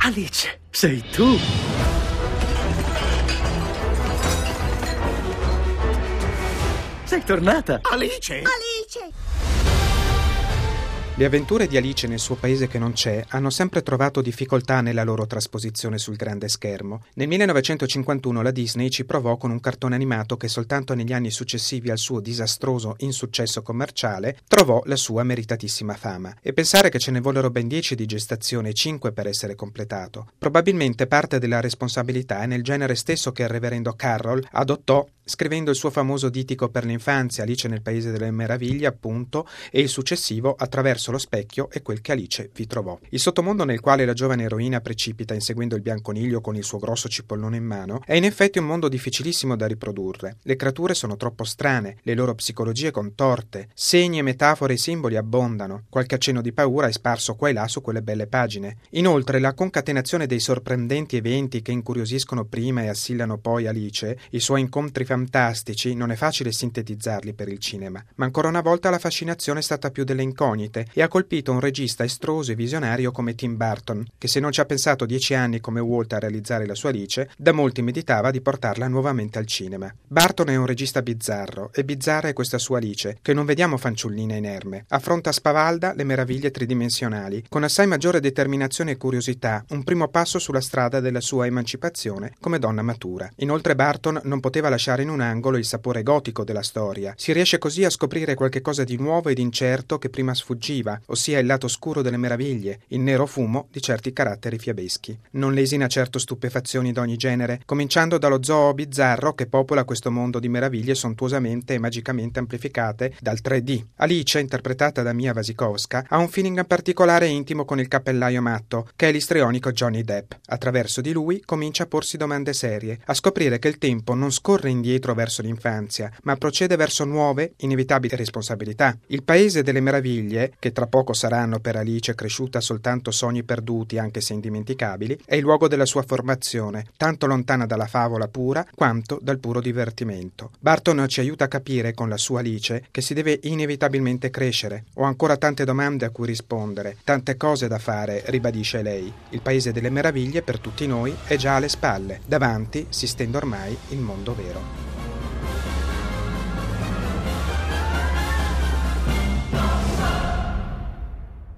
Alice, sei tu! Sei tornata! Alice! Alice! Le avventure di Alice nel suo paese che non c'è hanno sempre trovato difficoltà nella loro trasposizione sul grande schermo. Nel 1951 la Disney ci provò con un cartone animato che soltanto negli anni successivi al suo disastroso insuccesso commerciale trovò la sua meritatissima fama. E pensare che ce ne vollero ben 10 di gestazione e 5 per essere completato. Probabilmente parte della responsabilità è nel genere stesso che il reverendo Carroll adottò scrivendo il suo famoso dittico per l'infanzia, Alice nel Paese delle Meraviglie, appunto, e il successivo Attraverso lo specchio e quel che Alice vi trovò. Il sottomondo nel quale la giovane eroina precipita inseguendo il bianconiglio con il suo grosso cipollone in mano è in effetti un mondo difficilissimo da riprodurre. Le creature sono troppo strane, le loro psicologie contorte, segni e metafore e simboli abbondano, qualche accenno di paura è sparso qua e là su quelle belle pagine. Inoltre la concatenazione dei sorprendenti eventi che incuriosiscono prima e assillano poi Alice, i suoi incontri fantastici, non è facile sintetizzarli per il cinema, ma ancora una volta la fascinazione è stata più delle incognite e ha colpito un regista estroso e visionario come Tim Burton, che se non ci ha pensato 10 anni come Walt a realizzare la sua Alice, da molti meditava di portarla nuovamente al cinema. Burton è un regista bizzarro, e bizzarra è questa sua Alice, che non vediamo fanciullina inerme. Affronta spavalda le meraviglie tridimensionali, con assai maggiore determinazione e curiosità, un primo passo sulla strada della sua emancipazione come donna matura. Inoltre Burton non poteva lasciare in un angolo il sapore gotico della storia. Si riesce così a scoprire qualche cosa di nuovo ed incerto che prima sfuggiva, ossia il lato scuro delle meraviglie, il nero fumo di certi caratteri fiabeschi. Non lesina certo stupefazioni d'ogni genere, cominciando dallo zoo bizzarro che popola questo mondo di meraviglie sontuosamente e magicamente amplificate dal 3D. Alice, interpretata da Mia Wasikowska, ha un feeling particolare e intimo con il cappellaio matto, che è l'istrionico Johnny Depp. Attraverso di lui comincia a porsi domande serie, a scoprire che il tempo non scorre indietro verso l'infanzia, ma procede verso nuove, inevitabili responsabilità. Il Paese delle Meraviglie, che tra poco saranno per Alice cresciuta soltanto sogni perduti anche se indimenticabili, è il luogo della sua formazione, tanto lontana dalla favola pura quanto dal puro divertimento. Burton ci aiuta a capire con la sua Alice che si deve inevitabilmente crescere. Ho ancora tante domande a cui rispondere, tante cose da fare, ribadisce lei. Il Paese delle Meraviglie per tutti noi è già alle spalle. Davanti si stende ormai il mondo vero.